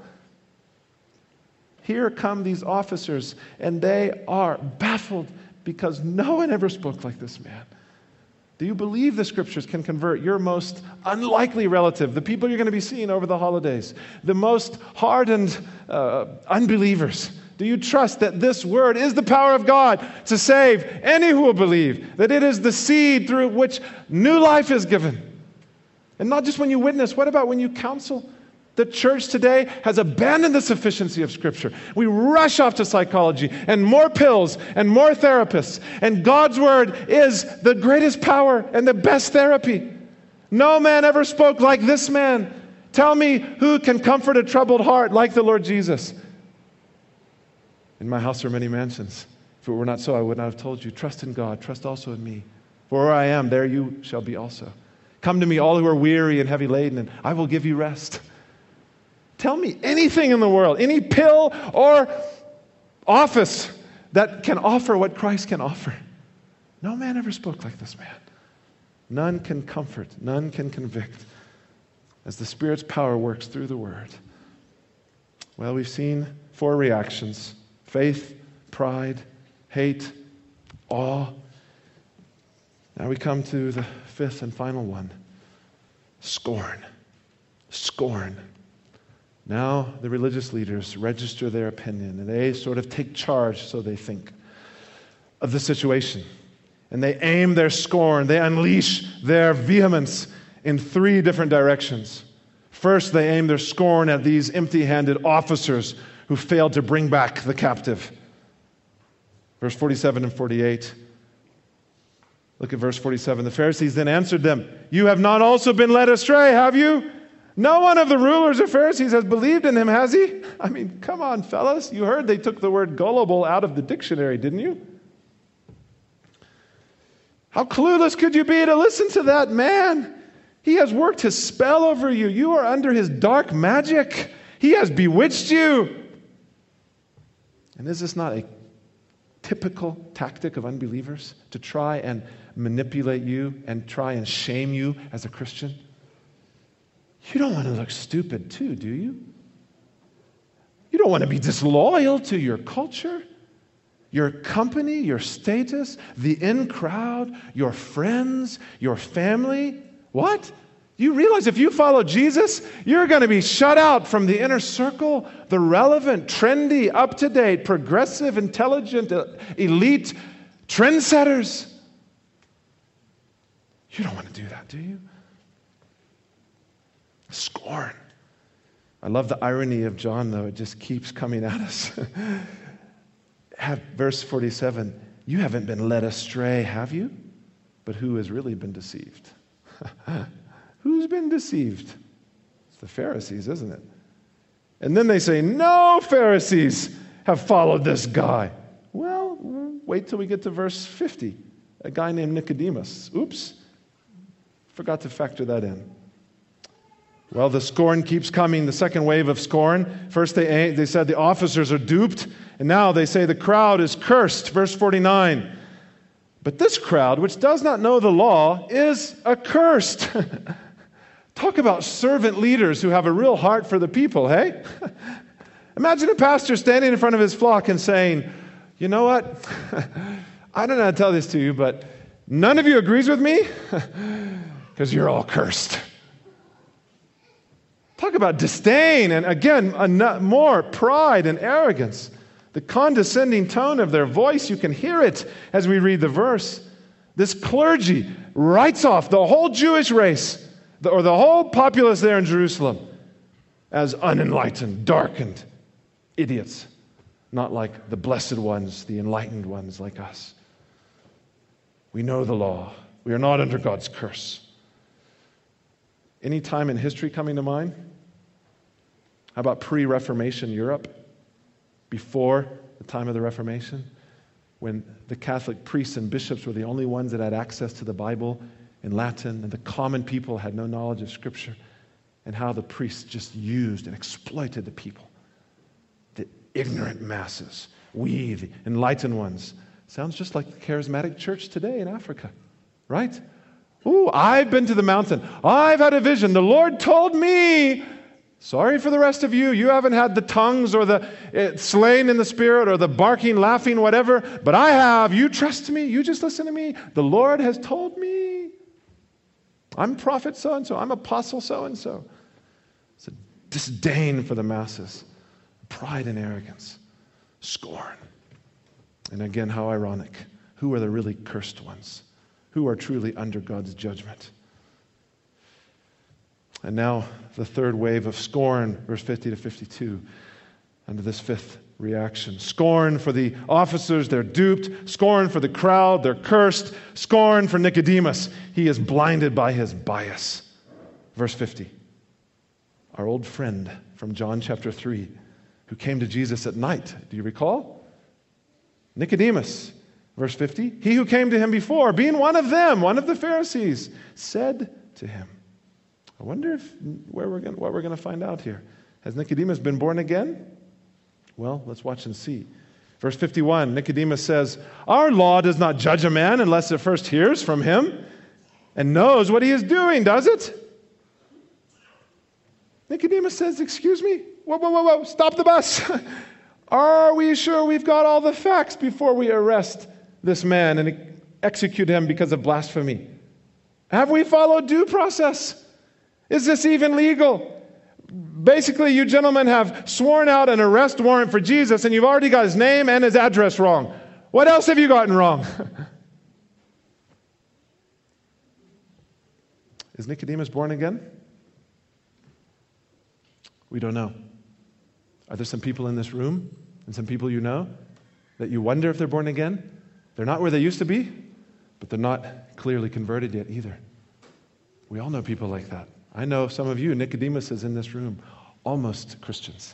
Here come these officers, and they are baffled because no one ever spoke like this man. Do you believe the Scriptures can convert your most unlikely relative, the people you're going to be seeing over the holidays, the most hardened uh, unbelievers? Do you trust that this Word is the power of God to save any who will believe, that it is the seed through which new life is given? And not just when you witness, what about when you counsel? The church today has abandoned the sufficiency of Scripture. We rush off to psychology and more pills and more therapists. And God's Word is the greatest power and the best therapy. No man ever spoke like this man. Tell me who can comfort a troubled heart like the Lord Jesus. In my house are many mansions. If it were not so, I would not have told you. Trust in God. Trust also in me. For where I am, there you shall be also. Come to me, all who are weary and heavy laden, and I will give you rest. Tell me anything in the world, any pill or office that can offer what Christ can offer. No man ever spoke like this man. None can comfort, none can convict as the Spirit's power works through the Word. Well, we've seen four reactions: faith, pride, hate, awe. Now we come to the fifth and final one: scorn. Scorn. Now the religious leaders register their opinion, and they sort of take charge, so they think, of the situation. And they aim their scorn, they unleash their vehemence in three different directions. First, they aim their scorn at these empty-handed officers who failed to bring back the captive. Verse forty-seven and forty-eight. Look at verse forty-seven. The Pharisees then answered them, "You have not also been led astray, have you? No one of the rulers or Pharisees has believed in him, has he?" I mean, come on, fellas. You heard they took the word gullible out of the dictionary, didn't you? How clueless could you be to listen to that man? He has worked his spell over you. You are under his dark magic. He has bewitched you. And is this not a typical tactic of unbelievers to try and manipulate you and try and shame you as a Christian? You don't want to look stupid too, do you? You don't want to be disloyal to your culture, your company, your status, the in crowd, your friends, your family. What? You realize if you follow Jesus, you're going to be shut out from the inner circle, the relevant, trendy, up-to-date, progressive, intelligent, elite trendsetters. You don't want to do that, do you? Scorn. I love the irony of John, though. It just keeps coming at us. Have, verse forty-seven, you haven't been led astray, have you? But who has really been deceived? Who's been deceived? It's the Pharisees, isn't it? And then they say, no Pharisees have followed this guy. Well, wait till we get to verse fifty. A guy named Nicodemus. Oops. Forgot to factor that in. Well, the scorn keeps coming, the second wave of scorn. First they, they said the officers are duped, and now they say the crowd is cursed. Verse forty-nine. But this crowd, which does not know the law, is accursed. Talk about servant leaders who have a real heart for the people, hey? Imagine a pastor standing in front of his flock and saying, you know what? I don't know how to tell this to you, but none of you agrees with me because you're all cursed. Talk about disdain and, again, more pride and arrogance. The condescending tone of their voice, you can hear it as we read the verse. This clergy writes off the whole Jewish race, or the whole populace there in Jerusalem, as unenlightened, darkened idiots, not like the blessed ones, the enlightened ones like us. We know the law. We are not under God's curse. Any time in history coming to mind? How about pre-Reformation Europe? Before the time of the Reformation, when the Catholic priests and bishops were the only ones that had access to the Bible in Latin, and the common people had no knowledge of Scripture, and how the priests just used and exploited the people, the ignorant masses. We, the enlightened ones. Sounds just like the charismatic church today in Africa, right? Ooh, I've been to the mountain. I've had a vision. The Lord told me. Sorry for the rest of you. You haven't had the tongues or the uh, slain in the spirit or the barking, laughing, whatever. But I have. You trust me. You just listen to me. The Lord has told me. I'm prophet so-and-so. I'm apostle so-and-so. It's a disdain for the masses. Pride and arrogance. Scorn. And again, how ironic. Who are the really cursed ones? Who are truly under God's judgment? And now the third wave of scorn, verse fifty to fifty-two, under this fifth reaction. Scorn for the officers, they're duped. Scorn for the crowd, they're cursed. Scorn for Nicodemus, he is blinded by his bias. Verse fifty, our old friend from John chapter three, who came to Jesus at night. Do you recall? Nicodemus, verse fifty, he who came to him before, being one of them, one of the Pharisees, said to him, I wonder if where we're going, what we're going to find out here. Has Nicodemus been born again? Well, let's watch and see. Verse fifty-one, Nicodemus says, our law does not judge a man unless it first hears from him and knows what he is doing, does it? Nicodemus says, excuse me? Whoa, whoa, whoa, whoa, stop the bus. Are we sure we've got all the facts before we arrest this man and execute him because of blasphemy? Have we followed due process? Is this even legal? Basically, you gentlemen have sworn out an arrest warrant for Jesus, and you've already got his name and his address wrong. What else have you gotten wrong? Is Nicodemus born again? We don't know. Are there some people in this room and some people you know that you wonder if they're born again? They're not where they used to be, but they're not clearly converted yet either. We all know people like that. I know some of you, Nicodemus is in this room, almost Christians,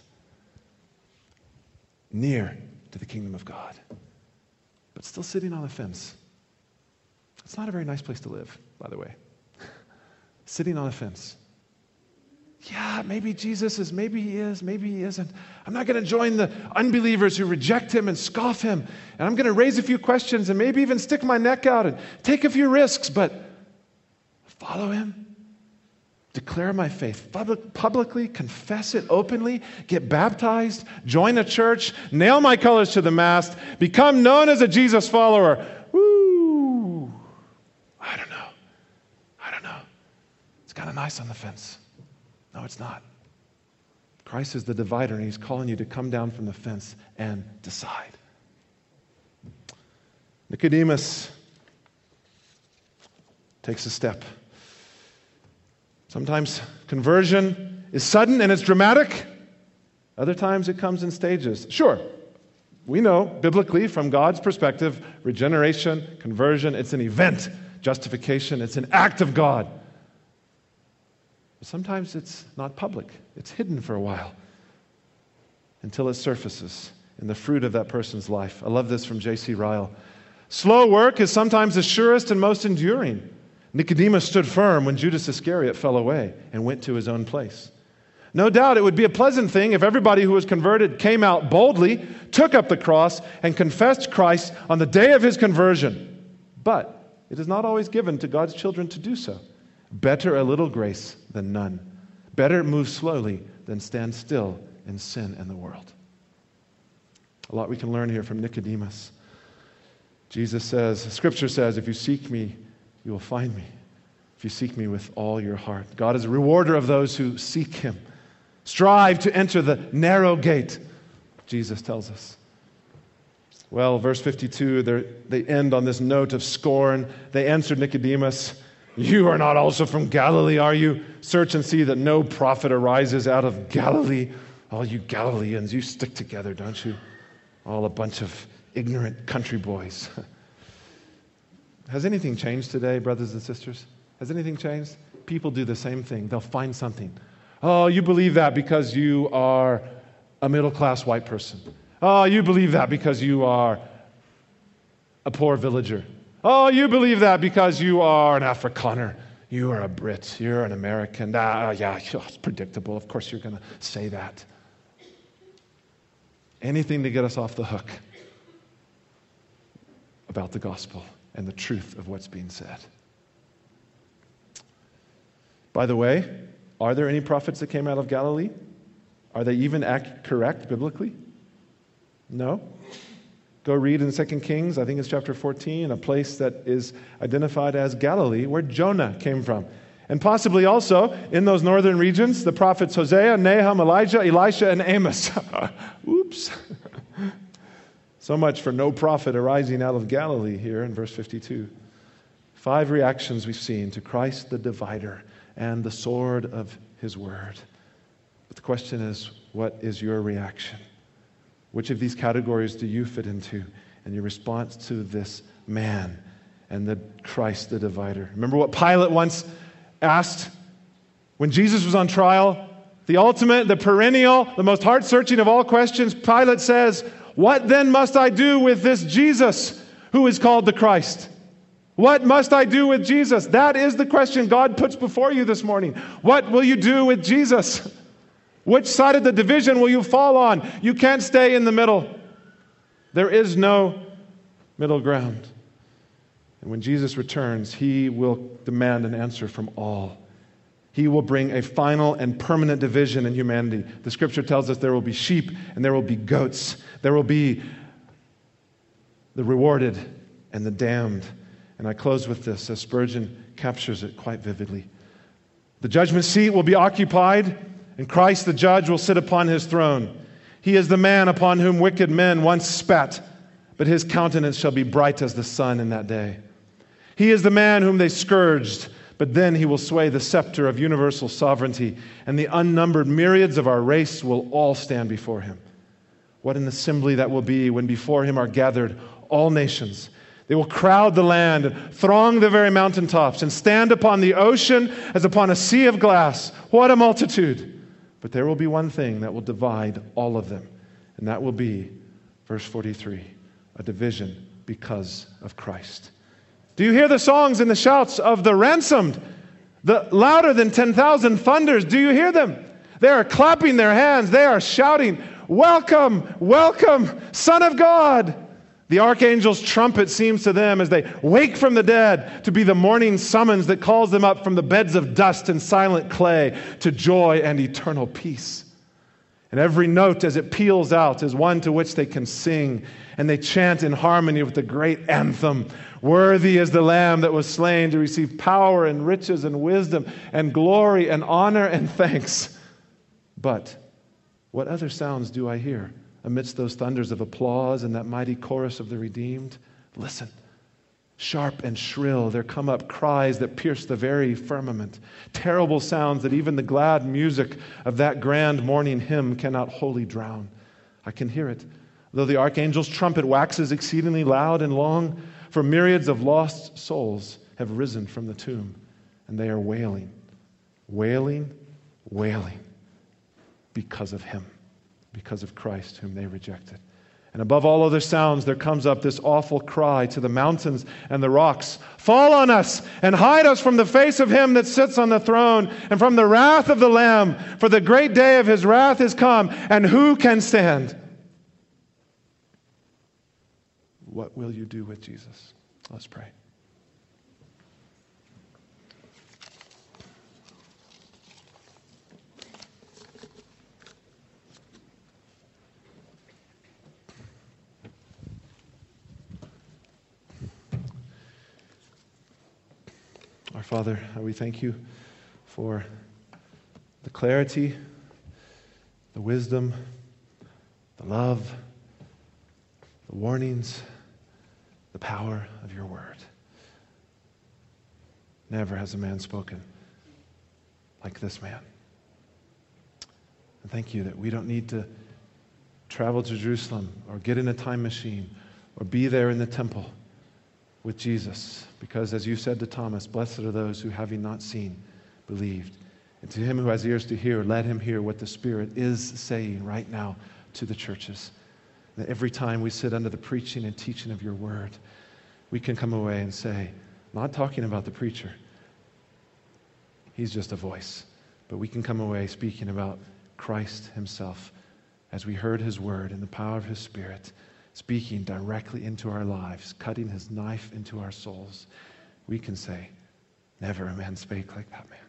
near to the kingdom of God, but still sitting on the fence. It's not a very nice place to live, by the way. Sitting on a fence. Yeah, maybe Jesus is, maybe he is, maybe he isn't. I'm not going to join the unbelievers who reject him and scoff him. And I'm going to raise a few questions and maybe even stick my neck out and take a few risks, but follow him. Declare my faith Public, publicly, confess it openly, get baptized, join a church, nail my colors to the mast, become known as a Jesus follower. Woo! I don't know. I don't know. It's kind of nice on the fence. No, it's not. Christ is the divider, and he's calling you to come down from the fence and decide. Nicodemus takes a step. Sometimes conversion is sudden and it's dramatic. Other times it comes in stages. Sure, we know biblically from God's perspective, regeneration, conversion, it's an event. Justification, it's an act of God. But sometimes it's not public. It's hidden for a while until it surfaces in the fruit of that person's life. I love this from J C Ryle. Slow work is sometimes the surest and most enduring. Nicodemus stood firm when Judas Iscariot fell away and went to his own place. No doubt it would be a pleasant thing if everybody who was converted came out boldly, took up the cross, and confessed Christ on the day of his conversion. But it is not always given to God's children to do so. Better a little grace than none. Better move slowly than stand still in sin and the world. A lot we can learn here from Nicodemus. Jesus says, Scripture says, if you seek me, you will find me. If you seek me with all your heart. God is a rewarder of those who seek him. Strive to enter the narrow gate, Jesus tells us. Well, verse fifty-two, they end on this note of scorn. They answered Nicodemus, you are not also from Galilee, are you? Search and see that no prophet arises out of Galilee. All you Galileans, you stick together, don't you? All a bunch of ignorant country boys. Has anything changed today, brothers and sisters? Has anything changed? people do the same thing. They'll find something. Oh, you believe that because you are a middle-class white person. Oh, you believe that because you are a poor villager. Oh, you believe that because you are an Afrikaner. You are a Brit. You're an American. Ah, yeah, it's predictable. Of course you're going to say that. Anything to get us off the hook about the gospel and the truth of what's being said. By the way, are there any prophets that came out of Galilee? Are they even act correct biblically? No. Go read in Second Kings, I think it's chapter fourteen, a place that is identified as Galilee, where Jonah came from. And possibly also, in those northern regions, the prophets Hosea, Nahum, Elijah, Elisha, and Amos. Oops. So much for no prophet arising out of Galilee here in verse fifty-two. Five reactions we've seen to Christ the divider and the sword of his word. But the question is, what is your reaction? Which of these categories do you fit into in your response to this man and the Christ the divider? Remember what Pilate once asked when Jesus was on trial? The ultimate, the perennial, the most heart-searching of all questions. Pilate says, "What then must I do with this Jesus who is called the Christ?" What must I do with Jesus? That is the question God puts before you this morning. What will you do with Jesus? Which side of the division will you fall on? You can't stay in the middle. There is no middle ground. And when Jesus returns, he will demand an answer from all. He will bring a final and permanent division in humanity. The scripture tells us there will be sheep and there will be goats. There will be the rewarded and the damned. And I close with this, as Spurgeon captures it quite vividly. The judgment seat will be occupied, and Christ the judge will sit upon his throne. He is the man upon whom wicked men once spat, but his countenance shall be bright as the sun in that day. He is the man whom they scourged, but then he will sway the scepter of universal sovereignty, and the unnumbered myriads of our race will all stand before him. What an assembly that will be when before him are gathered all nations. They will crowd the land and throng the very mountaintops and stand upon the ocean as upon a sea of glass. What a multitude! But there will be one thing that will divide all of them, and that will be, verse forty-three, a division because of Christ. Do you hear the songs and the shouts of the ransomed? The louder than ten thousand thunders. Do you hear them? They are clapping their hands. They are shouting, "Welcome, welcome, Son of God." The archangel's trumpet seems to them, as they wake from the dead, to be the morning summons that calls them up from the beds of dust and silent clay to joy and eternal peace. And every note as it peals out is one to which they can sing, and they chant in harmony with the great anthem, "Worthy is the Lamb that was slain to receive power and riches and wisdom and glory and honor and thanks." But what other sounds do I hear amidst those thunders of applause and that mighty chorus of the redeemed? Listen. Sharp and shrill, there come up cries that pierce the very firmament. Terrible sounds that even the glad music of that grand morning hymn cannot wholly drown. I can hear it, though the archangel's trumpet waxes exceedingly loud and long, for myriads of lost souls have risen from the tomb, and they are wailing, wailing, wailing because of him. Because of Christ, whom they rejected. And above all other sounds, there comes up this awful cry to the mountains and the rocks, "Fall on us and hide us from the face of him that sits on the throne and from the wrath of the Lamb, for the great day of his wrath is come, and who can stand?" What will you do with Jesus? Let's pray. Our Father, we thank you for the clarity, the wisdom, the love, the warnings, the power of your word. Never has a man spoken like this man. And thank you that we don't need to travel to Jerusalem or get in a time machine or be there in the temple with Jesus, because as you said to Thomas, "Blessed are those who having not seen believed. And to him who has ears to hear, let him hear what the Spirit is saying right now to the churches. That every time we sit under the preaching and teaching of your word, we can come away and say, not talking about the preacher, he's just a voice, but we can come away speaking about Christ himself as we heard his word in the power of his Spirit, speaking directly into our lives, cutting his knife into our souls. We can say, never a man spake like that man.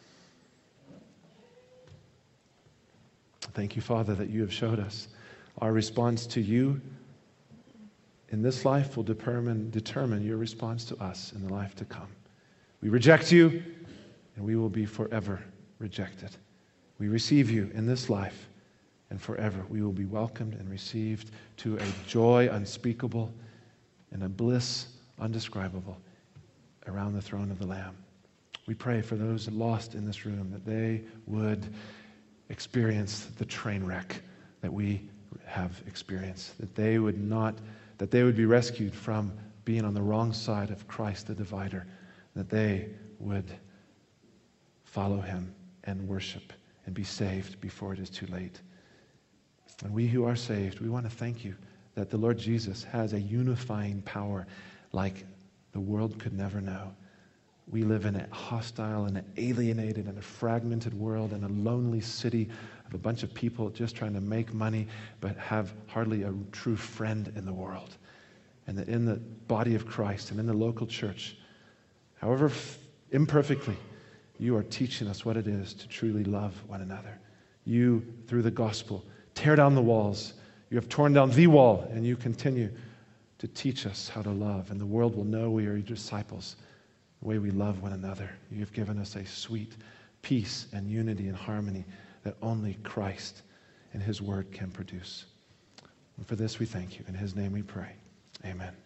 Thank you, Father, that you have showed us our response to you in this life will determine, determine your response to us in the life to come. We reject you, and we will be forever rejected. We receive you in this life, and forever we will be welcomed and received to a joy unspeakable and a bliss undescribable around the throne of the Lamb. We pray for those lost in this room that they would experience the train wreck that we have experienced, that they would not, that they would be rescued from being on the wrong side of Christ, the divider, that they would follow him and worship and be saved before it is too late. And we who are saved, we want to thank you that the Lord Jesus has a unifying power like the world could never know. We live in a hostile and an alienated and a fragmented world and a lonely city of a bunch of people just trying to make money but have hardly a true friend in the world. And that in the body of Christ and in the local church, however imperfectly, you are teaching us what it is to truly love one another. You, through the gospel, tear down the walls. You have torn down the wall, and you continue to teach us how to love. And the world will know we are your disciples, the way we love one another. You have given us a sweet peace and unity and harmony that only Christ and his word can produce. And for this we thank you. In his name we pray. Amen.